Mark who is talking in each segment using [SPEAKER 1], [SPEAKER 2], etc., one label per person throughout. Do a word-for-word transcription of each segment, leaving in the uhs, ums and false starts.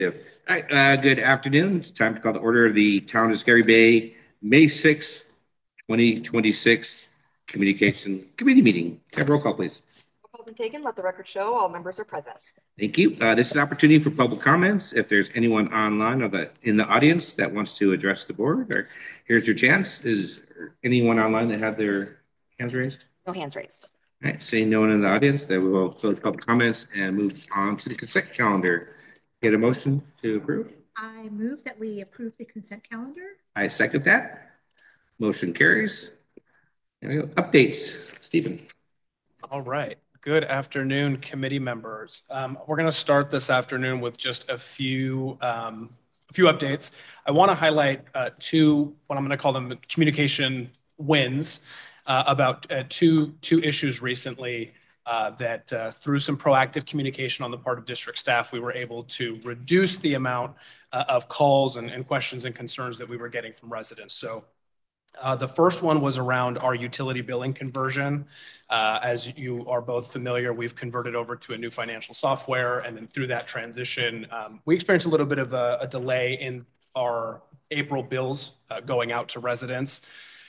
[SPEAKER 1] All right, uh, good afternoon. It's time to call the order of the Town of Scary Bay, May sixth, twenty twenty-six Communication Committee meeting. Have a roll call, please.
[SPEAKER 2] Roll call been taken. Let the record show all members are present.
[SPEAKER 1] Thank you. Uh, this is an opportunity for public comments. If there's anyone online or the, in the audience that wants to address the board, or here's your chance. Is there anyone online that have their hands raised?
[SPEAKER 2] No hands raised.
[SPEAKER 1] All right, seeing no one in the audience, then we will close public comments and move on to the consent calendar. Get a motion to approve?
[SPEAKER 3] I move that we approve the consent calendar.
[SPEAKER 1] I second that. Motion carries. There we go. Updates, Stephen.
[SPEAKER 4] All right. Good afternoon, committee members. Um, we're going to start this afternoon with just a few um, a few updates. I want to highlight uh, two, what I'm going to call them communication wins uh, about uh, two two issues recently uh, that uh, through some proactive communication on the part of district staff, we were able to reduce the amount uh, of calls and, and questions and concerns that we were getting from residents. So Uh, the first one was around our utility billing conversion. Uh, as you are both familiar, we've converted over to a new financial software, and then through that transition, um, we experienced a little bit of a, a delay in our April bills uh, going out to residents.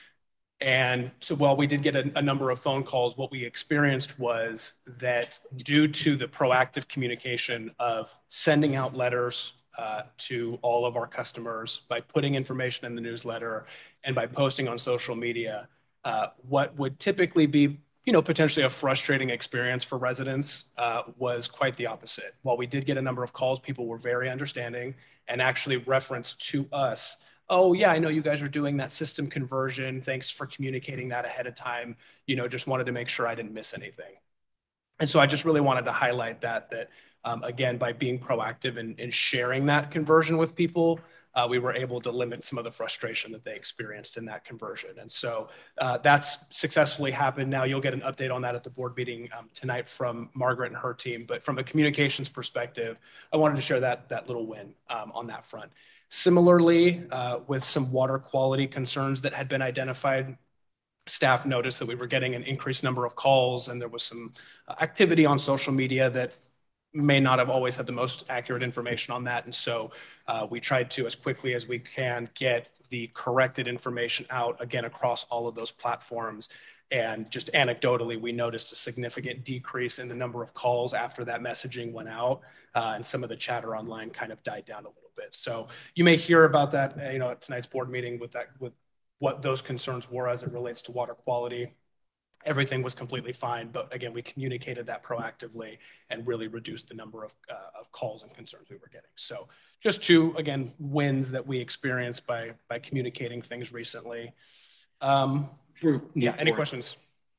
[SPEAKER 4] And so while we did get a, a number of phone calls, what we experienced was that due to the proactive communication of sending out letters uh, to all of our customers by putting information in the newsletter and by posting on social media, uh, what would typically be, you know, potentially a frustrating experience for residents uh, was quite the opposite. While we did get a number of calls, people were very understanding and actually referenced to us, oh yeah, I know you guys are doing that system conversion. Thanks for communicating that ahead of time. You know, just wanted to make sure I didn't miss anything. And so I just really wanted to highlight that, that um, again, by being proactive and, and sharing that conversion with people, uh, we were able to limit some of the frustration that they experienced in that conversion. And so uh, that's successfully happened. Now you'll get an update on that at the board meeting um, tonight from Margaret and her team. But from a communications perspective, I wanted to share that, that little win um, on that front. Similarly, uh, with some water quality concerns that had been identified, staff noticed that we were getting an increased number of calls, and there was some activity on social media that may not have always had the most accurate information on that. And so uh, we tried to, as quickly as we can, get the corrected information out, again, across all of those platforms. And just anecdotally, we noticed a significant decrease in the number of calls after that messaging went out, uh, and some of the chatter online kind of died down a little bit. So you may hear about that, you know, at tonight's board meeting with that, with what those concerns were as it relates to water quality. Everything was completely fine, but again, we communicated that proactively and really reduced the number of, uh, of calls and concerns we were getting. So just two, again, wins that we experienced by, by communicating things recently. Um,
[SPEAKER 1] Sure.
[SPEAKER 4] yeah, any questions?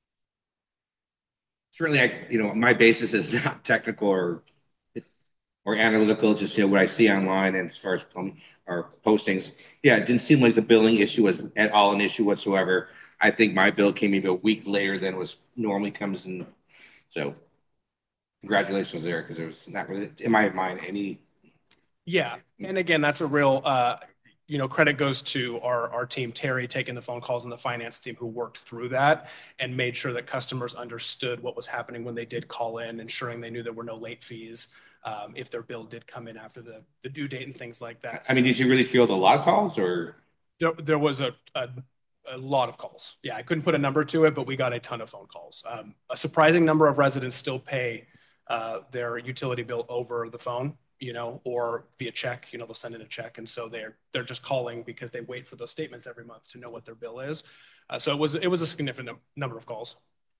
[SPEAKER 1] Certainly, I, you know, my basis is not technical or or analytical, just, you know, what I see online and as far as um, our postings. Yeah, it didn't seem like the billing issue was at all an issue whatsoever. I think my bill came even a week later than was normally comes in. So congratulations there, because there was not really, in my mind, any.
[SPEAKER 4] Yeah, and again, that's a real, uh, you know, credit goes to our, our team, Terry, taking the phone calls, and the finance team who worked through that and made sure that customers understood what was happening when they did call in, ensuring they knew there were no late fees um, if their bill did come in after the, the due date and things like that.
[SPEAKER 1] I mean, did you really field a lot of calls, or?
[SPEAKER 4] There, there was a, a, a lot of calls. Yeah, I couldn't put a number to it, but we got a ton of phone calls. Um, a surprising number of residents still pay uh, their utility bill over the phone, you know, or via check. You know, they'll send in a check, and so they're they're just calling because they wait for those statements every month to know what their bill is. Uh, so it was it was a significant num- number of calls.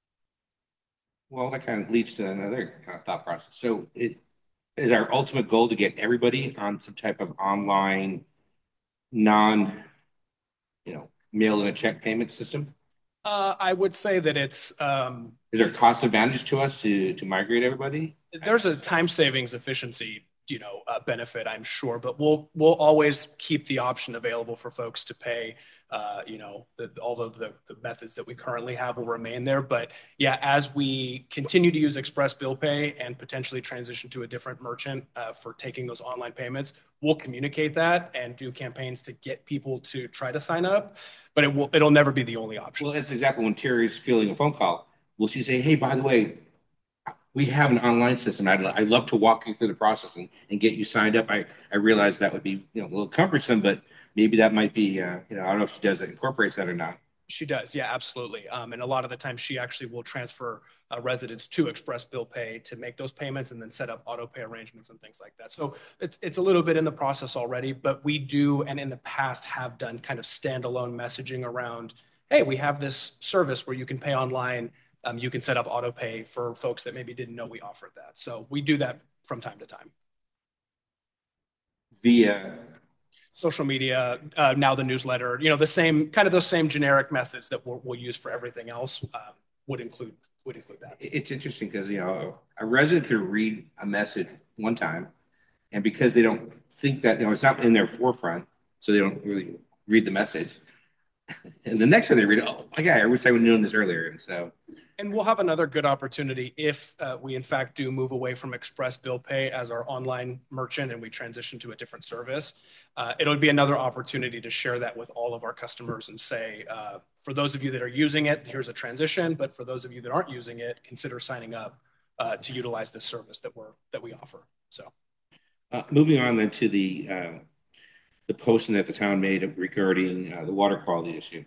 [SPEAKER 1] Well, that kind of leads to another kind of thought process. So it is our ultimate goal to get everybody on some type of online, non, you know, mail in a check payment system.
[SPEAKER 4] Uh, I would say that it's um,
[SPEAKER 1] Is there a cost advantage to us to to migrate everybody?
[SPEAKER 4] there's a time savings efficiency, you know, uh, benefit, I'm sure, but we'll we'll always keep the option available for folks to pay. Uh, you know, the, all of the, the methods that we currently have will remain there. But yeah, as we continue to use Express Bill Pay and potentially transition to a different merchant uh, for taking those online payments, we'll communicate that and do campaigns to get people to try to sign up. But it will it'll never be the only option.
[SPEAKER 1] Well, that's exactly when Terry's fielding a phone call. Will she say, "Hey, by the way, we have an online system. I'd, I'd love to walk you through the process and, and get you signed up. I, I realize that would be, you know, a little cumbersome, but maybe that might be, uh, you know, I don't know if she does it, incorporates that or not.
[SPEAKER 4] She does, yeah, absolutely. Um, and a lot of the time, she actually will transfer uh, residents to Express Bill Pay to make those payments and then set up auto pay arrangements and things like that. So it's it's a little bit in the process already, but we do, and in the past have done kind of standalone messaging around, hey, we have this service where you can pay online. Um, you can set up auto pay for folks that maybe didn't know we offered that. So we do that from time to time.
[SPEAKER 1] Via
[SPEAKER 4] Social media, uh, now the newsletter, you know, the same kind of those same generic methods that we'll, we'll use for everything else uh, would include would include that.
[SPEAKER 1] it's interesting because you know a resident could read a message one time, and because they don't think that you know it's not in their forefront, so they don't really read the message. And the next time they read it, oh my God, I wish I would have known this earlier. And so,
[SPEAKER 4] and we'll have another good opportunity if uh, we in fact do move away from Express Bill Pay as our online merchant and we transition to a different service. Uh, it'll be another opportunity to share that with all of our customers and say, uh, for those of you that are using it, here's a transition. But for those of you that aren't using it, consider signing up uh, to utilize this service that we're that we offer. So,
[SPEAKER 1] uh, moving on then to the uh, the posting that the town made regarding uh, the water quality issue.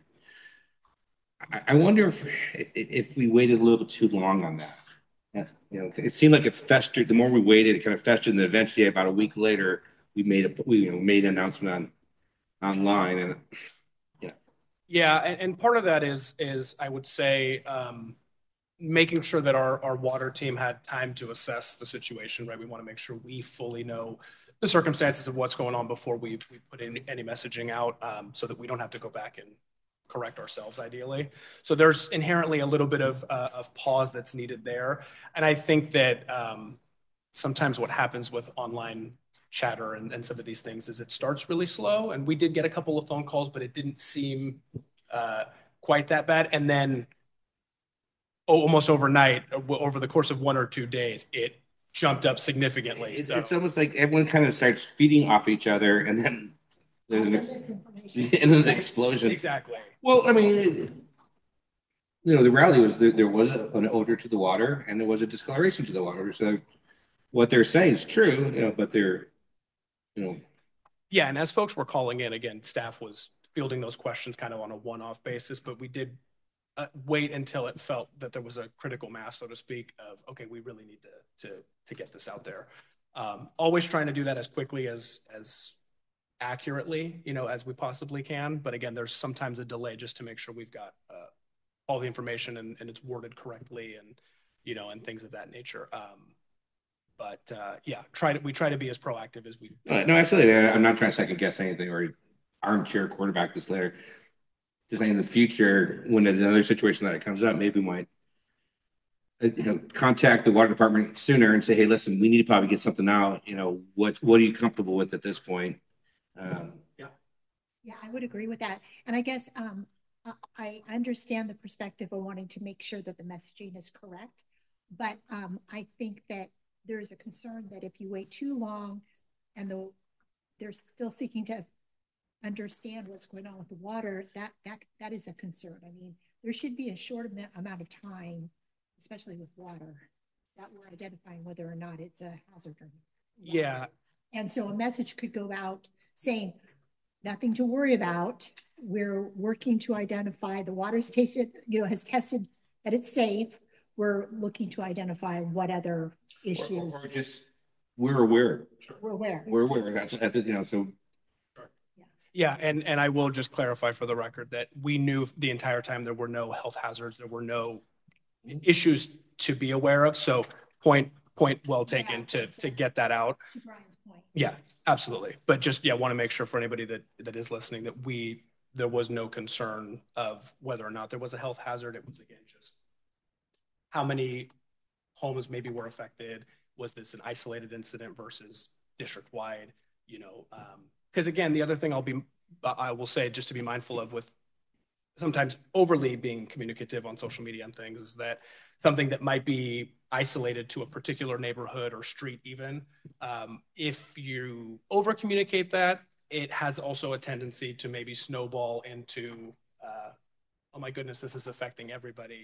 [SPEAKER 1] I, I wonder if if we waited a little bit too long on that. That's, you know, it seemed like it festered. The more we waited, it kind of festered, and eventually, about a week later, we made a we you know made an announcement on online, and yeah,
[SPEAKER 4] yeah, and, and part of that is is I would say um, making sure that our our water team had time to assess the situation. Right, we want to make sure we fully know the circumstances of what's going on before we we put in any messaging out, um, so that we don't have to go back and correct ourselves ideally. So there's inherently a little bit of, uh, of pause that's needed there. And I think that um, sometimes what happens with online chatter and, and some of these things is it starts really slow. And we did get a couple of phone calls, but it didn't seem uh, quite that bad. And then oh, almost overnight, over the course of one or two days, it jumped up significantly.
[SPEAKER 1] it's,
[SPEAKER 4] so.
[SPEAKER 1] it's almost like everyone kind of starts feeding off each other, and then there's an ex- and then the explosion.
[SPEAKER 4] Exactly.
[SPEAKER 1] Well, I mean, you know, the reality was that there was a, an odor to the water, and there was a discoloration to the water. So what they're saying is true, you know, but they're, you know,
[SPEAKER 4] Yeah, and as folks were calling in, again, staff was fielding those questions kind of on a one-off basis, but we did uh, wait until it felt that there was a critical mass, so to speak, of okay, we really need to to to get this out there. Um, always trying to do that as quickly as as accurately, you know, as we possibly can. But again, there's sometimes a delay just to make sure we've got uh, all the information and, and it's worded correctly, and you know, and things of that nature. Um, but uh, yeah, try to we try to be as proactive as we.
[SPEAKER 1] uh, no, absolutely. I'm not trying to second guess anything or armchair quarterback this later. Just saying in the future, when there's another situation that it comes up, maybe we might uh, you know, contact the water department sooner and say, hey, listen, we need to probably get something out. You know, what what are you comfortable with at this point? Um,
[SPEAKER 4] yeah.
[SPEAKER 3] Yeah, I would agree with that. And I guess um, I understand the perspective of wanting to make sure that the messaging is correct. But um, I think that there is a concern that if you wait too long and the, they're still seeking to understand what's going on with the water, that, that, that is a concern. I mean, there should be a short amount of time, especially with water, that we're identifying whether or not it's a hazard or not.
[SPEAKER 4] Yeah.
[SPEAKER 3] And so a message could go out saying, nothing to worry about. We're working to identify the water's tasted, you know, has tested that it's safe. We're looking to identify what other issues.
[SPEAKER 1] Or, or just we're aware.
[SPEAKER 3] We're aware.
[SPEAKER 1] We're aware. That's you know. So
[SPEAKER 4] yeah, and and I will just clarify for the record that we knew the entire time there were no health hazards, there were no issues to be aware of. So point point well taken yeah, to to get that out.
[SPEAKER 3] To Brian's point.
[SPEAKER 4] Yeah, absolutely. But just yeah, want to make sure for anybody that that is listening that we there was no concern of whether or not there was a health hazard. It was again just how many homes maybe were affected. Was this an isolated incident versus district wide? You know, because um, again, the other thing I'll be I will say just to be mindful of with sometimes overly being communicative on social media and things is that something that might be isolated to a particular neighborhood or street even, um, if you over communicate that, it has also a tendency to maybe snowball into, uh, oh my goodness, this is affecting everybody,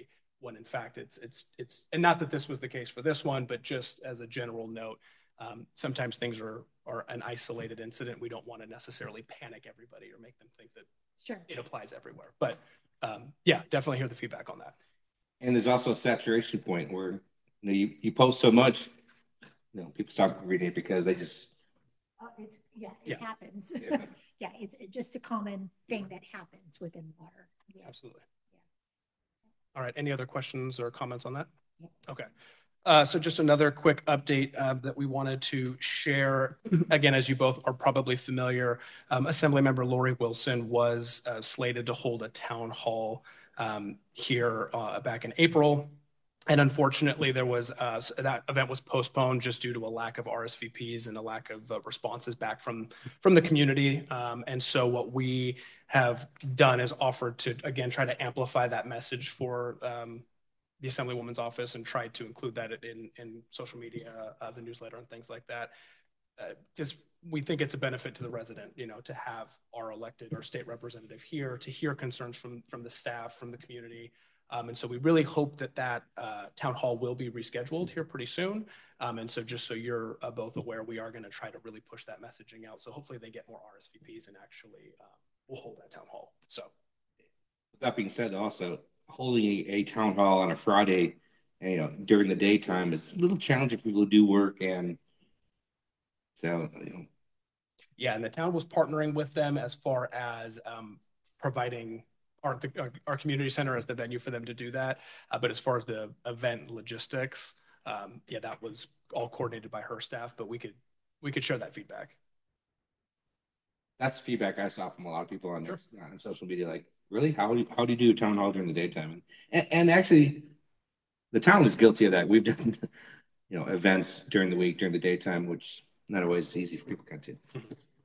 [SPEAKER 4] when in fact it's, it's, it's, and not that this was the case for this one, but just as a general note, um, sometimes things are, are an isolated incident. We don't want to necessarily panic everybody or make them think that
[SPEAKER 3] Sure.
[SPEAKER 4] it applies everywhere. But um, yeah, definitely hear the feedback on that.
[SPEAKER 1] And there's also a saturation point where you know you, you post so much, you know, people stop reading it because they just
[SPEAKER 3] Uh, it's, yeah, it
[SPEAKER 4] Yeah.
[SPEAKER 3] happens.
[SPEAKER 1] Yeah.
[SPEAKER 3] Yeah, it's just a common thing that happens within water. Yeah.
[SPEAKER 4] Absolutely.
[SPEAKER 3] Yeah.
[SPEAKER 4] All right. Any other questions or comments on that? Okay. Uh, so just another quick update uh, that we wanted to share. Again, as you both are probably familiar, um, Assemblymember Lori Wilson was uh, slated to hold a town hall um, here uh, back in April. And unfortunately, there was uh, that event was postponed just due to a lack of R S V Ps and a lack of uh, responses back from from the community. Um, and so, what we have done is offered to again try to amplify that message for um, the Assemblywoman's office and tried to include that in in social media, uh, the newsletter, and things like that. Because uh, we think it's a benefit to the resident, you know, to have our elected or state representative here to hear concerns from from the staff, from the community. Um, and so we really hope that that uh, town hall will be rescheduled here pretty soon. Um, and so just so you're uh, both aware, we are going to try to really push that messaging out. So hopefully they get more R S V Ps and actually uh, we'll hold that town hall. So
[SPEAKER 1] that being said, also holding a, a town hall on a Friday, you know, during the daytime is a little challenging for people who do work, and so you know.
[SPEAKER 4] Yeah, and the town was partnering with them as far as um, providing our, our, our community center as the venue for them to do that. Uh, but as far as the event logistics, um, yeah, that was all coordinated by her staff. But we could we could share that feedback.
[SPEAKER 1] That's feedback I saw from a lot of people on,
[SPEAKER 4] Sure.
[SPEAKER 1] on social media. Like, really, how do you, how do you do a town hall during the daytime? And, and actually, the town is guilty of that. We've done, you know, events during the week, during the daytime, which not always easy for people to get to.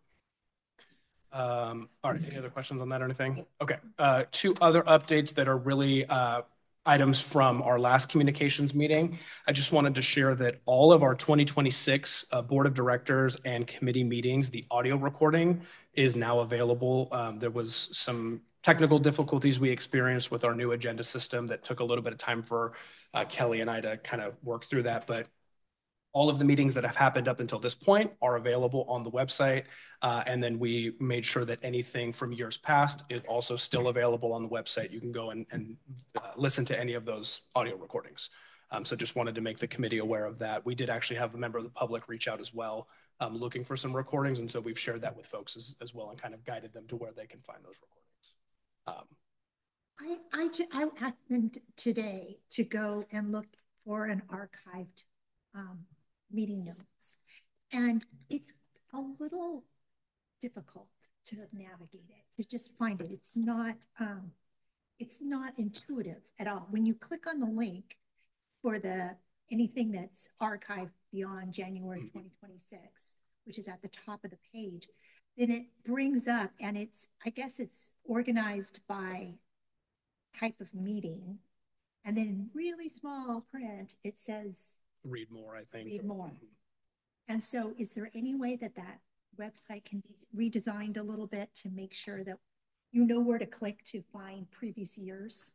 [SPEAKER 4] Um, all right, any other questions on that or anything? Okay, uh, two other updates that are really uh, items from our last communications meeting. I just wanted to share that all of our twenty twenty-six uh, Board of Directors and committee meetings, the audio recording is now available. Um, there was some technical difficulties we experienced with our new agenda system that took a little bit of time for uh, Kelly and I to kind of work through that, but all of the meetings that have happened up until this point are available on the website. Uh, and then we made sure that anything from years past is also still available on the website. You can go and, and uh, listen to any of those audio recordings. Um, so just wanted to make the committee aware of that. We did actually have a member of the public reach out as well, um, looking for some recordings. And so we've shared that with folks as, as well and kind of guided them to where they can find those recordings. Um,
[SPEAKER 3] I, I, ju- I happened today to go and look for an archived um, meeting notes, and it's a little difficult to navigate it, to just find it. It's not, um, it's not intuitive at all. When you click on the link for the anything that's archived beyond January twenty twenty-six, which is at the top of the page, then it brings up, and it's, I guess it's organized by type of meeting. And then in really small print, it says
[SPEAKER 4] read more, I think.
[SPEAKER 3] read more. And so is there any way that that website can be redesigned a little bit to make sure that you know where to click to find previous years?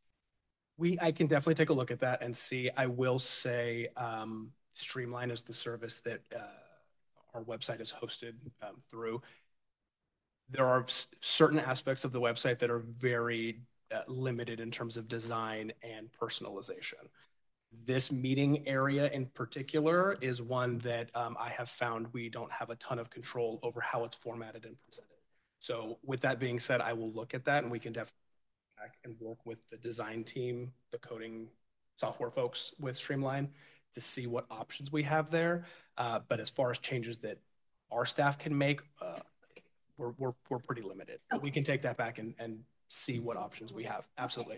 [SPEAKER 4] We, I can definitely take a look at that and see. I will say um, Streamline is the service that uh, our website is hosted um, through. There are certain aspects of the website that are very uh, limited in terms of design and personalization. This meeting area in particular is one that um, I have found we don't have a ton of control over how it's formatted and presented. So with that being said, I will look at that and we can definitely back and work with the design team, the coding software folks with Streamline to see what options we have there. Uh, but as far as changes that our staff can make, uh, we're, we're, we're pretty limited. But we can take that back and, and see what options we have. Absolutely.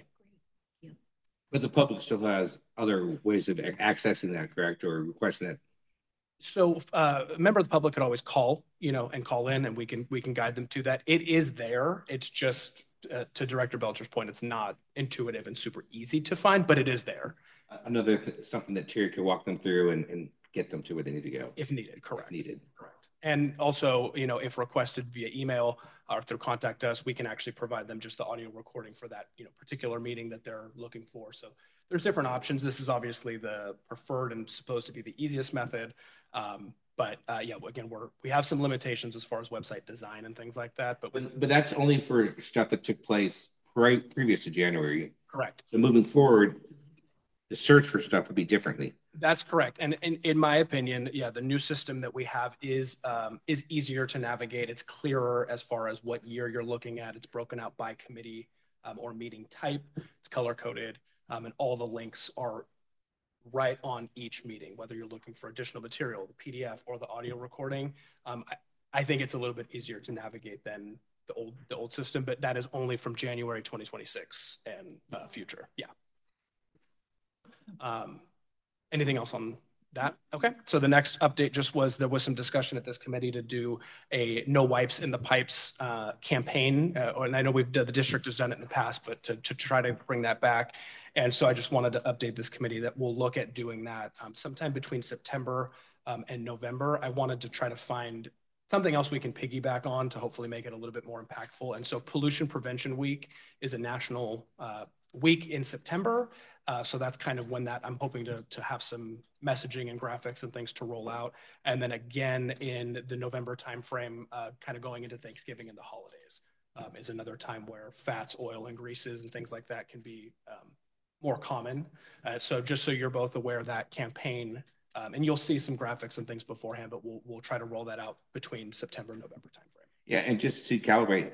[SPEAKER 1] But the public still has other ways of accessing that, correct, or requesting that.
[SPEAKER 4] So uh, a member of the public could always call, you know, and call in, and we can we can guide them to that. It is there. It's just uh, to Director Belcher's point, it's not intuitive and super easy to find, but it is there.
[SPEAKER 1] Another th- something that Terry could walk them through and, and get them to where they need to go
[SPEAKER 4] if needed. Correct.
[SPEAKER 1] if needed.
[SPEAKER 4] Correct. And also, you know, if requested via email or through contact us, we can actually provide them just the audio recording for that, you know, particular meeting that they're looking for. So there's different options. This is obviously the preferred and supposed to be the easiest method. Um, but uh, yeah, again, we're we have some limitations as far as website design and things like that. But,
[SPEAKER 1] But, but that's only for stuff that took place pre previous to January.
[SPEAKER 4] correct.
[SPEAKER 1] So moving forward, the search for stuff would be differently.
[SPEAKER 4] That's correct. And, and in my opinion, yeah, the new system that we have is um, is easier to navigate. It's clearer as far as what year you're looking at. It's broken out by committee um, or meeting type. It's color coded, um, and all the links are right on each meeting, whether you're looking for additional material, the P D F or the audio recording. Um, I, I think it's a little bit easier to navigate than the old the old system, but that is only from January twenty twenty-six and uh, future. Yeah. Um, Anything else on that? Okay. So the next update just was there was some discussion at this committee to do a no wipes in the pipes uh, campaign. Uh, and I know we've done, the district has done it in the past, but to, to try to bring that back. And so I just wanted to update this committee that we'll look at doing that um, sometime between September um, and November. I wanted to try to find something else we can piggyback on to hopefully make it a little bit more impactful. And so Pollution Prevention Week is a national uh, week in September. Uh, so that's kind of when that I'm hoping to, to have some messaging and graphics and things to roll out. And then again, in the November timeframe, uh, kind of going into Thanksgiving and the holidays um, is another time where fats, oil, and greases and things like that can be um, more common. Uh, so just so you're both aware of that campaign, um, and you'll see some graphics and things beforehand, but we'll, we'll try to roll that out between September and November timeframe.
[SPEAKER 1] Yeah, and just to calibrate,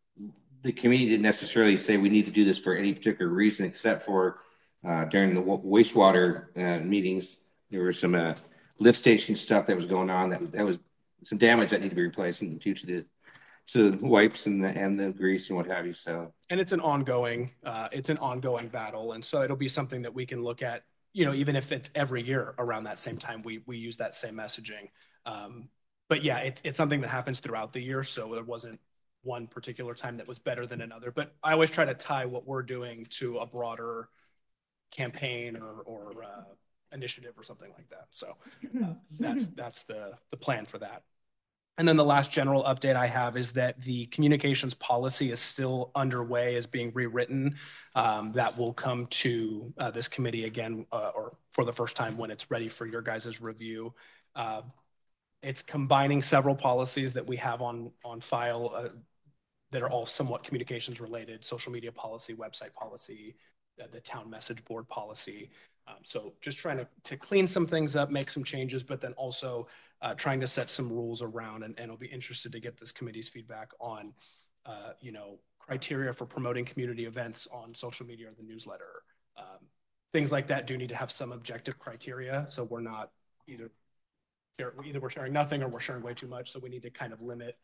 [SPEAKER 1] the committee didn't necessarily say we need to do this for any particular reason, except for uh, during the wastewater uh, meetings, there was some uh, lift station stuff that was going on. That that was some damage that needed to be replaced due to the to the wipes and the and the grease and what have you. So,
[SPEAKER 4] and it's an ongoing uh, it's an ongoing battle, and so it'll be something that we can look at. You know, even if it's every year around that same time, we we use that same messaging. Um, but yeah, it's it's something that happens throughout the year, so there wasn't one particular time that was better than another. But I always try to tie what we're doing to a broader campaign or, or uh, initiative or something like that. So uh, that's that's the the plan for that. And then the last general update I have is that the communications policy is still underway, is being rewritten. Um, that will come to uh, this committee again, uh, or for the first time when it's ready for your guys' review. Uh, it's combining several policies that we have on on file uh, that are all somewhat communications related: social media policy, website policy, the town message board policy. Um, so just trying to, to clean some things up, make some changes, but then also uh, trying to set some rules around, and, and I'll be interested to get this committee's feedback on, uh, you know, criteria for promoting community events on social media or the newsletter. Um, things like that do need to have some objective criteria. So we're not either, either we're sharing nothing or we're sharing way too much. So we need to kind of limit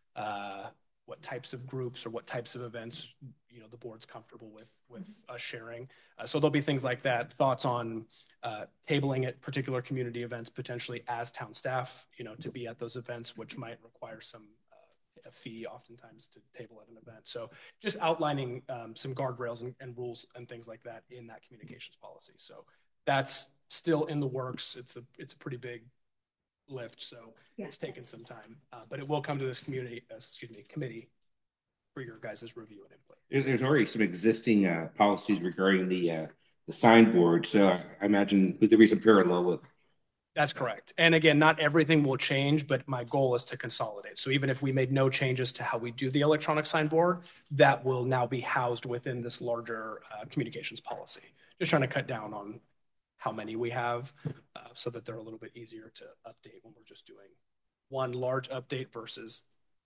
[SPEAKER 4] uh, what types of groups or what types of events, you know, the board's comfortable with with us sharing. Uh, so there'll be things like that. Thoughts on uh, tabling at particular community events potentially as town staff, you know, to be at those events, which might require some uh, a fee oftentimes to table at an event. So just outlining um, some guardrails and, and rules and things like that in that communications policy. So that's still in the works. It's a it's a pretty big lift, so yeah. It's taken some time, uh, but it will come to this community, uh, excuse me, committee for your guys' review and input.
[SPEAKER 1] There's, there's already some existing uh, policies regarding the uh, the signboard, so I, I imagine there be some parallel with.
[SPEAKER 4] That's correct. And again, not everything will change, but my goal is to consolidate. So even if we made no changes to how we do the electronic signboard, that will now be housed within this larger uh, communications policy. Just trying to cut down on how many we have uh, so that they're a little bit easier to update when we're just doing one large update versus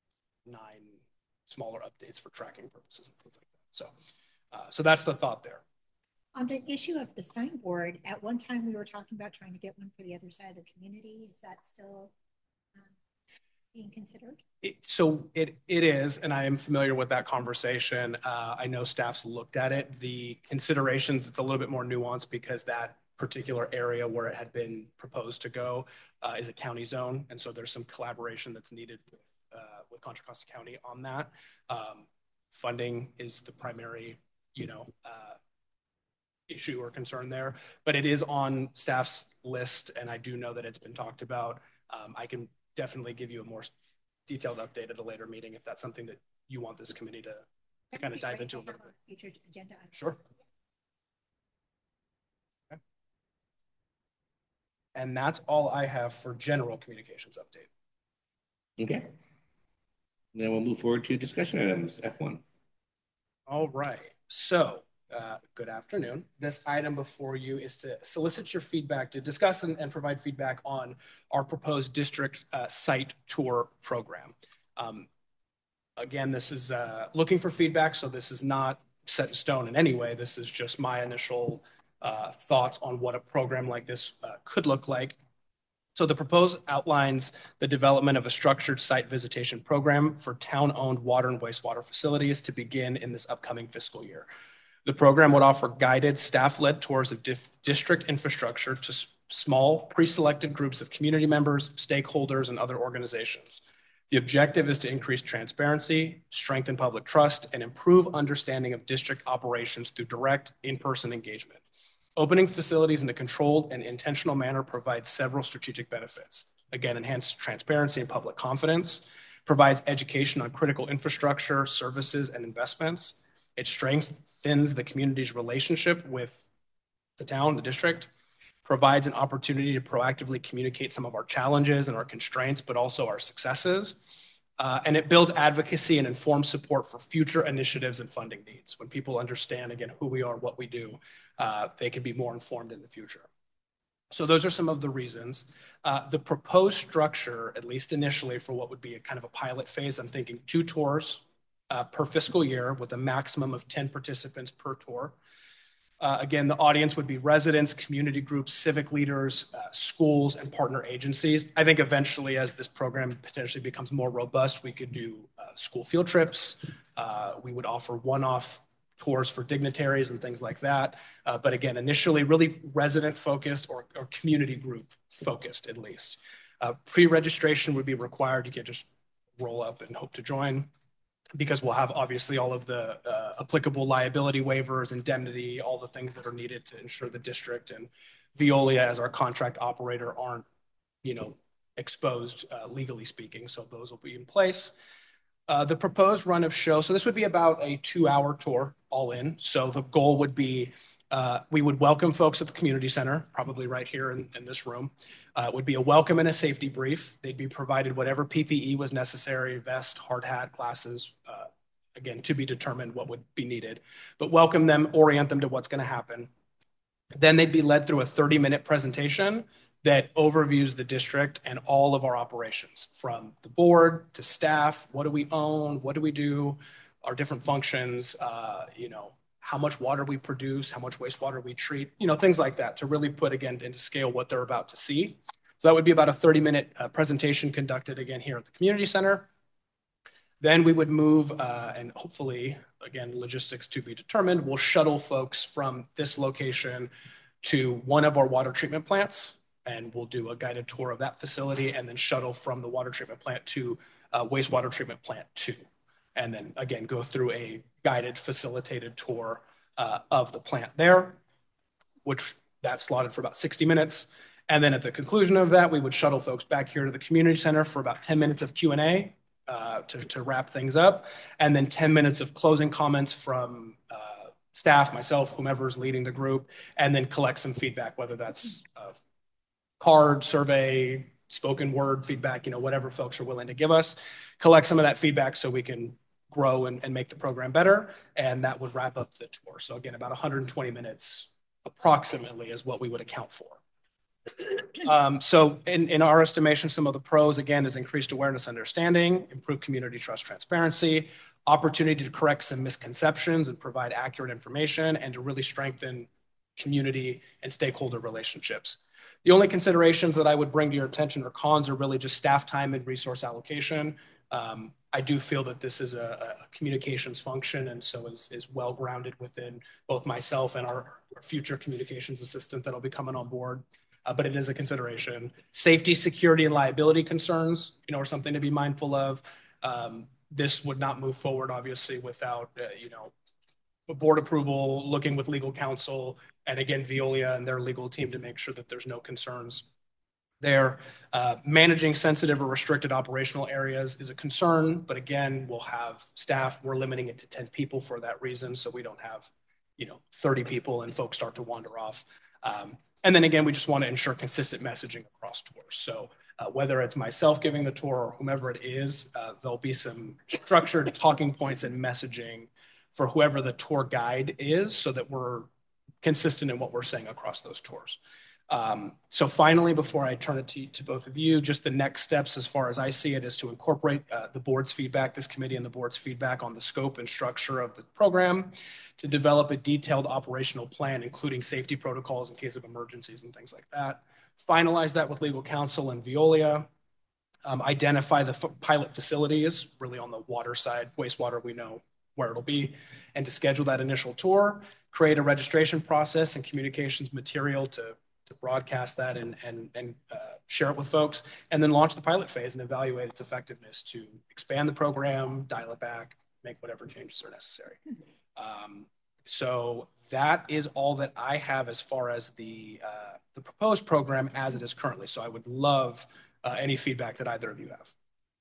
[SPEAKER 4] nine smaller updates for tracking purposes and things like that. So, uh, so that's the thought there.
[SPEAKER 3] On the issue of the signboard, at one time we were talking about trying to get one for the other side of the community. Is that still um, being considered?
[SPEAKER 4] It, so it it is, and I am familiar with that conversation. Uh, I know staff's looked at it. The considerations, it's a little bit more nuanced because that particular area where it had been proposed to go uh, is a county zone, and so there's some collaboration that's needed with, uh, with Contra Costa County on that. Um, funding is the primary, you know, uh, issue or concern there, but it is on staff's list, and I do know that it's been talked about. Um, I can definitely give you a more detailed update at a later meeting if that's something that you want this committee to, to kind of dive into a little bit.
[SPEAKER 3] Future agenda.
[SPEAKER 4] Sure. Okay. And that's all I have for general communications update.
[SPEAKER 1] Okay. Then we'll move forward to discussion items, F one.
[SPEAKER 4] All right. So, uh, good afternoon. This item before you is to solicit your feedback, to discuss and, and provide feedback on our proposed district uh, site tour program. Um, again, this is uh, looking for feedback, so this is not set in stone in any way. This is just my initial uh, thoughts on what a program like this uh, could look like. So the proposed outlines the development of a structured site visitation program for town-owned water and wastewater facilities to begin in this upcoming fiscal year. The program would offer guided, staff-led tours of district infrastructure to s- small, pre-selected groups of community members, stakeholders, and other organizations. The objective is to increase transparency, strengthen public trust, and improve understanding of district operations through direct, in-person engagement. Opening facilities in a controlled and intentional manner provides several strategic benefits. Again, enhanced transparency and public confidence, provides education on critical infrastructure, services, and investments. It strengthens the community's relationship with the town, the district, provides an opportunity to proactively communicate some of our challenges and our constraints, but also our successes. Uh, and it builds advocacy and informed support for future initiatives and funding needs. When people understand, again, who we are, what we do, uh, they can be more informed in the future. So those are some of the reasons. Uh, the proposed structure, at least initially, for what would be a kind of a pilot phase, I'm thinking two tours uh, per fiscal year with a maximum of ten participants per tour. Uh, again, the audience would be residents, community groups, civic leaders, uh, schools, and partner agencies. I think eventually, as this program potentially becomes more robust, we could do uh, school field trips. Uh, we would offer one-off tours for dignitaries and things like that. Uh, but again, initially, really resident-focused or, or community group-focused, at least. Uh, pre-registration would be required. You can't just roll up and hope to join, because we'll have obviously all of the uh, applicable liability waivers, indemnity, all the things that are needed to ensure the district and Veolia as our contract operator aren't, you know, exposed uh, legally speaking. So those will be in place. Uh, the proposed run of show. So this would be about a two hour tour all in. So the goal would be Uh, we would welcome folks at the community center, probably right here in, in this room. Uh, it would be a welcome and a safety brief. They'd be provided whatever P P E was necessary, vest, hard hat, glasses, uh, again, to be determined what would be needed. But welcome them, orient them to what's going to happen. Then they'd be led through a thirty minute presentation that overviews the district and all of our operations, from the board to staff. What do we own? What do we do? Our different functions, uh, you know, how much water we produce, how much wastewater we treat, you know, things like that, to really put, again, into scale what they're about to see. So that would be about a thirty minute uh, presentation conducted again here at the community center. Then we would move uh, and hopefully, again, logistics to be determined, we'll shuttle folks from this location to one of our water treatment plants, and we'll do a guided tour of that facility, and then shuttle from the water treatment plant to uh, wastewater treatment plant two. And then again, go through a guided, facilitated tour uh, of the plant there, which that's slotted for about sixty minutes. And then at the conclusion of that, we would shuttle folks back here to the community center for about ten minutes of Q and A uh, to, to wrap things up. And then ten minutes of closing comments from uh, staff, myself, whomever's leading the group, and then collect some feedback, whether that's a card, survey, spoken word feedback, you know, whatever folks are willing to give us, collect some of that feedback so we can grow and, and make the program better. And that would wrap up the tour. So again, about one hundred twenty minutes approximately is what we would account for. Um, so in, in our estimation, some of the pros, again, is increased awareness, understanding, improved community trust, transparency, opportunity to correct some misconceptions and provide accurate information, and to really strengthen community and stakeholder relationships. The only considerations that I would bring to your attention or cons are really just staff time and resource allocation. Um, I do feel that this is a, a communications function, and so is, is well grounded within both myself and our, our future communications assistant that'll be coming on board. Uh, but it is a consideration. Safety, security, and liability concerns, you know, are something to be mindful of. Um, this would not move forward, obviously, without, uh, you know, board approval, looking with legal counsel, and again, Veolia and their legal team to make sure that there's no concerns there. Uh, managing sensitive or restricted operational areas is a concern, but again, we'll have staff. We're limiting it to ten people for that reason, so we don't have, you know, thirty people and folks start to wander off. Um, and then again, we just want to ensure consistent messaging across tours. So uh, whether it's myself giving the tour or whomever it is, uh, there'll be some structured talking points and messaging for whoever the tour guide is, so that we're consistent in what we're saying across those tours. Um, so finally, before I turn it to, to both of you, just the next steps as far as I see it is to incorporate uh, the board's feedback, this committee and the board's feedback on the scope and structure of the program, to develop a detailed operational plan, including safety protocols in case of emergencies and things like that. Finalize that with legal counsel and Veolia. Um, identify the f- pilot facilities, really on the water side, wastewater, we know where it'll be, and to schedule that initial tour, create a registration process and communications material to to broadcast that and, and, and uh, share it with folks, and then launch the pilot phase and evaluate its effectiveness to expand the program, dial it back, make whatever changes are necessary. Um, so that is all that I have as far as the, uh, the proposed program as it is currently. So I would love uh, any feedback that either of you have.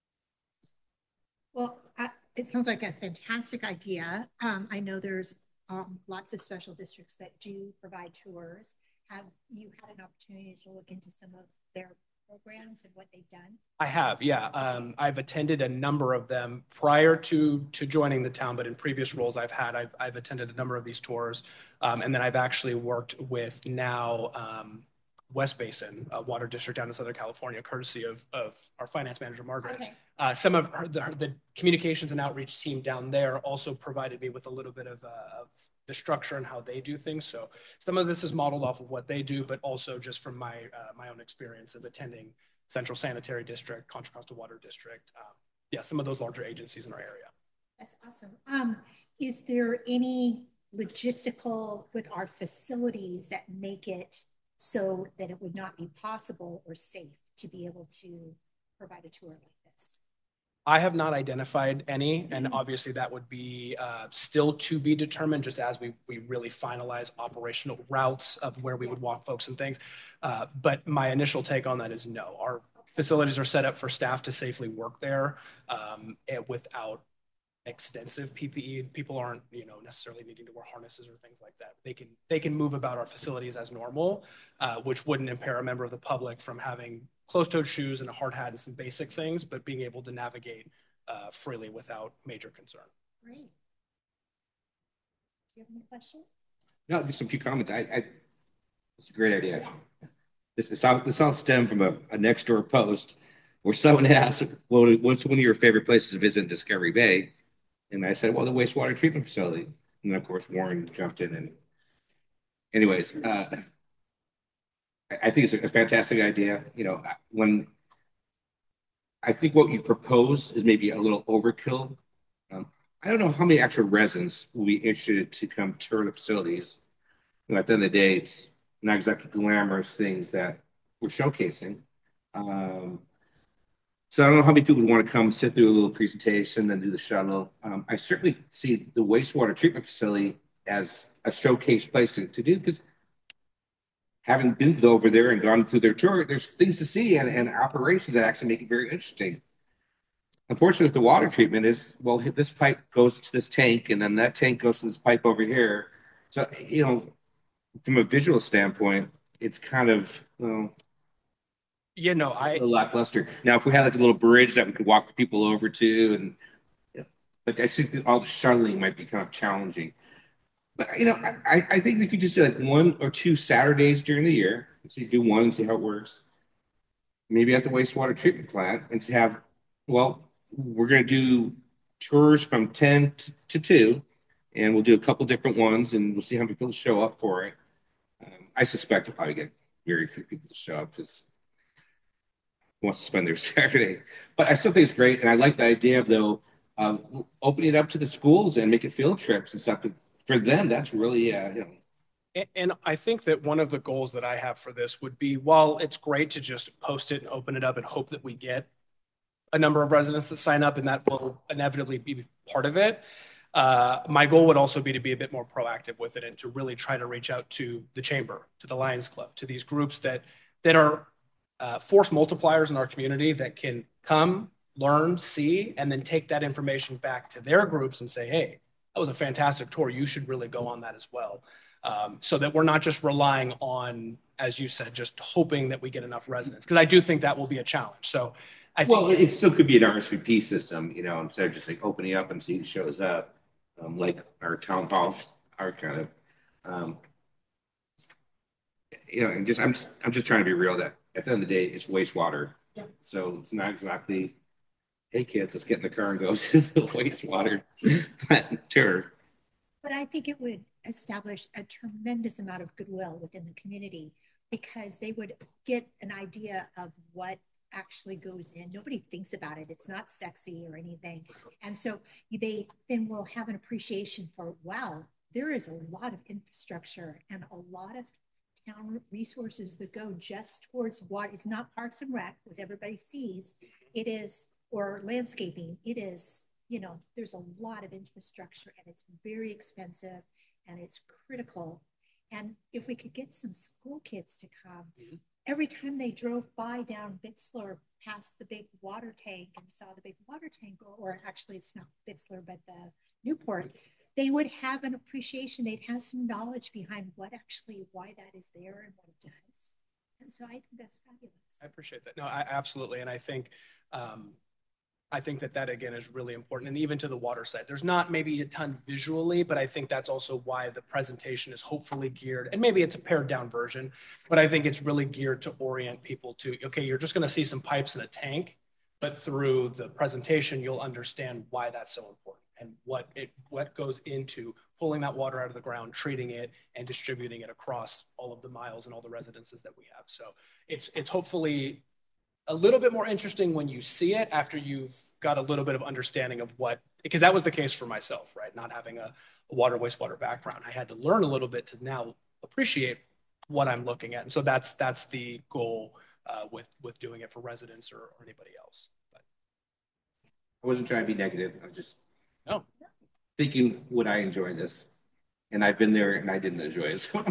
[SPEAKER 3] Well, I, it sounds like a fantastic idea. Um, I know there's um, lots of special districts that do provide tours. Have you had an opportunity to look into some of their programs and what they've done?
[SPEAKER 4] I have, yeah. Um, I've attended a number of them prior to to joining the town, but in previous roles I've had, I've, I've attended a number of these tours. Um, and then I've actually worked with now um, West Basin uh, Water District down in Southern California, courtesy of, of our finance manager, Margaret. Okay. Uh, some of her, the, her, the communications and outreach team down there also provided me with a little bit of, uh, of the structure and how they do things. So some of this is modeled off of what they do, but also just from my uh, my own experience of attending Central Sanitary District, Contra Costa Water District. Um, yeah, some of those larger agencies in our area.
[SPEAKER 3] That's awesome. Um, is there any logistical with our facilities that make it so that it would not be possible or safe to be able to provide a tour like this?
[SPEAKER 4] I have not identified any, and obviously that would be uh, still to be determined just as we, we really finalize operational routes of where we would walk folks and things. Uh, but my initial take on that is no. Our facilities are set up for staff to safely work there um, without extensive P P E. People aren't, you know, necessarily needing to wear harnesses or things like that. They can they can move about our facilities as normal, uh, which wouldn't impair a member of the public from having closed-toed shoes and a hard hat and some basic things, but being able to navigate uh, freely without major concern.
[SPEAKER 3] Great. Do you have any questions?
[SPEAKER 1] No, just a few comments. I, I it's a great idea. Yeah. This is all this all stemmed from a, a next door post where someone asked, well, what's one of your favorite places to visit in Discovery Bay? And I said, well, the wastewater treatment facility. And then, of course, Warren jumped in. And anyways, uh, I, I think it's a, a fantastic idea. You know, when I think what you propose is maybe a little overkill. Um, I don't know how many actual residents will be interested to come tour the facilities. You know, at the end of the day, it's not exactly glamorous things that we're showcasing. Um, So I don't know how many people would want to come sit through a little presentation, then do the shuttle. Um, I certainly see the wastewater treatment facility as a showcase place to, to do, because having been over there and gone through their tour, there's things to see and, and operations that actually make it very interesting. Unfortunately, with the water treatment is, well, this pipe goes to this tank, and then that tank goes to this pipe over here. So, you know, from a visual standpoint, it's kind of, well,
[SPEAKER 4] Yeah, no, I
[SPEAKER 1] a lackluster. Now, if we had like a little bridge that we could walk the people over to, and you know, but I think that all the shuttling might be kind of challenging. But you know, I, I think if you just do like one or two Saturdays during the year, so you do one and see how it works, maybe at the wastewater treatment plant, and to have, well, we're going to do tours from ten to, to two, and we'll do a couple different ones, and we'll see how many people show up for it. Um, I suspect we'll probably get very few people to show up because wants to spend their Saturday. But I still think it's great. And I like the idea of, though, uh, opening it up to the schools and making field trips and stuff. Because for them, that's really, uh, you know.
[SPEAKER 4] And, and I think that one of the goals that I have for this would be, while it's great to just post it and open it up and hope that we get a number of residents that sign up, and that will inevitably be part of it. Uh, my goal would also be to be a bit more proactive with it and to really try to reach out to the chamber, to the Lions Club, to these groups that that are uh, force multipliers in our community that can come, learn, see, and then take that information back to their groups and say, hey, that was a fantastic tour. You should really go on that as well. Um, so that we're not just relying on, as you said, just hoping that we get enough residents. Because I do think that will be a challenge. So I think.
[SPEAKER 1] Well, it still could be an R S V P system, you know, instead of just like opening up and seeing who shows up, um, like our town halls are kind of, um, you know, and just I'm just I'm just trying to be real that at the end of the day, it's wastewater.
[SPEAKER 4] Yeah.
[SPEAKER 1] So it's not exactly, hey kids, let's get in the car and go to the wastewater plant tour.
[SPEAKER 3] But I think it would establish a tremendous amount of goodwill within the community because they would get an idea of what actually goes in. Nobody thinks about it. It's not sexy or anything. And so they then will have an appreciation for, wow, there is a lot of infrastructure and a lot of town resources that go just towards what it's not Parks and Rec, what everybody sees. It is, or landscaping. It is, you know, there's a lot of infrastructure and it's very expensive and it's critical. And if we could get some school kids to come, mm-hmm. every time they drove by down Bixler past the big water tank and saw the big water tank, or, or actually it's not Bixler, but the Newport, they would have an appreciation. They'd have some knowledge behind what actually, why that is there and what it does. And so I think that's fabulous.
[SPEAKER 4] I appreciate that. No, I absolutely. And I think, um, I think that that again is really important. And even to the water side, there's not maybe a ton visually, but I think that's also why the presentation is hopefully geared, and maybe it's a pared down version, but I think it's really geared to orient people to, okay, you're just going to see some pipes in a tank, but through the presentation, you'll understand why that's so important and what it, what goes into pulling that water out of the ground, treating it and distributing it across all of the miles and all the residences that we have. So it's, it's hopefully a little bit more interesting when you see it after you've got a little bit of understanding of what, because that was the case for myself, right? Not having a, a water, wastewater background. I had to learn a little bit to now appreciate what I'm looking at. And so that's, that's the goal uh, with, with doing it for residents or, or anybody else. But
[SPEAKER 1] I wasn't trying to be negative. I was just
[SPEAKER 4] no.
[SPEAKER 1] thinking, would I enjoy this? And I've been there and I didn't enjoy it. So.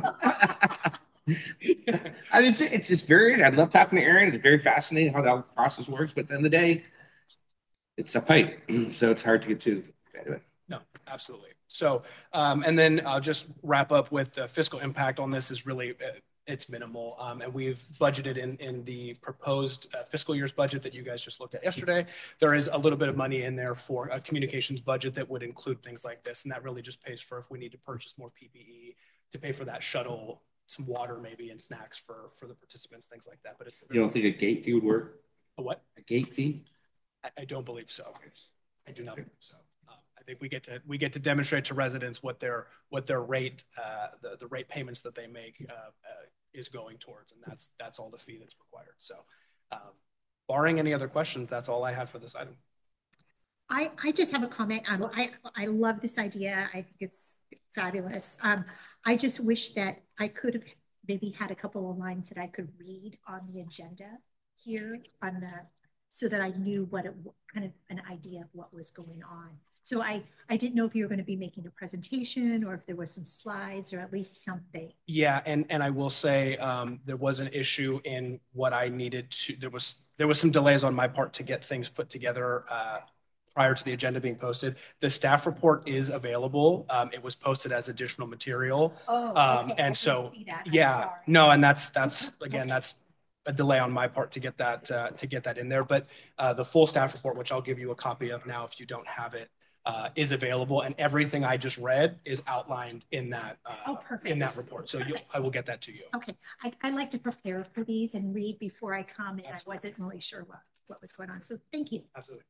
[SPEAKER 1] I mean, it's, it's just very, I love talking to Aaron. It's very fascinating how that process works. But at the end of the day, it's a pipe. So it's hard to get to.
[SPEAKER 4] No, absolutely. So, um, and then I'll just wrap up with the fiscal impact on this is really, uh, it's minimal. Um, and we've budgeted in, in the proposed uh, fiscal year's budget that you guys just looked at yesterday. There is a little bit of money in there for a communications budget that would include things like this. And that really just pays for if we need to purchase more P P E to pay for that shuttle, some water maybe and snacks for, for the participants, things like that. But it's,
[SPEAKER 1] you don't think a gate fee would work?
[SPEAKER 4] A what?
[SPEAKER 1] A gate fee?
[SPEAKER 4] I, I don't believe so. I do not believe so. Um, I think we get to we get to demonstrate to residents what their what their rate uh, the the rate payments that they make uh, uh, is going towards, and that's that's all the fee that's required. So, um, barring any other questions, that's all I have for this item.
[SPEAKER 3] I I just have a comment. Um, I I love this idea. I think it's fabulous. Um, I just wish that I could have maybe had a couple of lines that I could read on the agenda here on the, so that I knew what it, kind of an idea of what was going on. So I, I didn't know if you were going to be making a presentation or if there was some slides or at least something.
[SPEAKER 4] Yeah, and and I will say um, there was an issue in what I needed to, there was, there was some delays on my part to get things put together uh, prior to the agenda being posted. The staff report is available. Um, it was posted as additional material.
[SPEAKER 3] Oh,
[SPEAKER 4] um,
[SPEAKER 3] okay.
[SPEAKER 4] And so,
[SPEAKER 3] I'm
[SPEAKER 4] yeah,
[SPEAKER 3] sorry.
[SPEAKER 4] no, and that's, that's, again, okay. That's a delay on my part to get that, uh, to get that in there. But uh, the full staff report, which I'll give you a copy of now if you don't have it, uh, is available. And everything I just read is outlined in that, uh,
[SPEAKER 3] oh, perfect.
[SPEAKER 4] in that report. So you, I will get that to you.
[SPEAKER 3] Okay. I, I like to prepare for these and read before I come, and
[SPEAKER 4] Absolutely.
[SPEAKER 3] I wasn't really sure what, what was going on. So thank you.
[SPEAKER 4] Absolutely.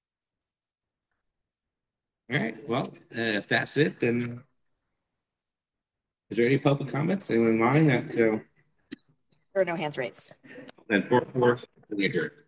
[SPEAKER 1] All right. Well, uh, if that's it, then is there any public comments? Anyone in mind that? Uh,
[SPEAKER 2] There are no hands raised.
[SPEAKER 1] then four four, we adjourn.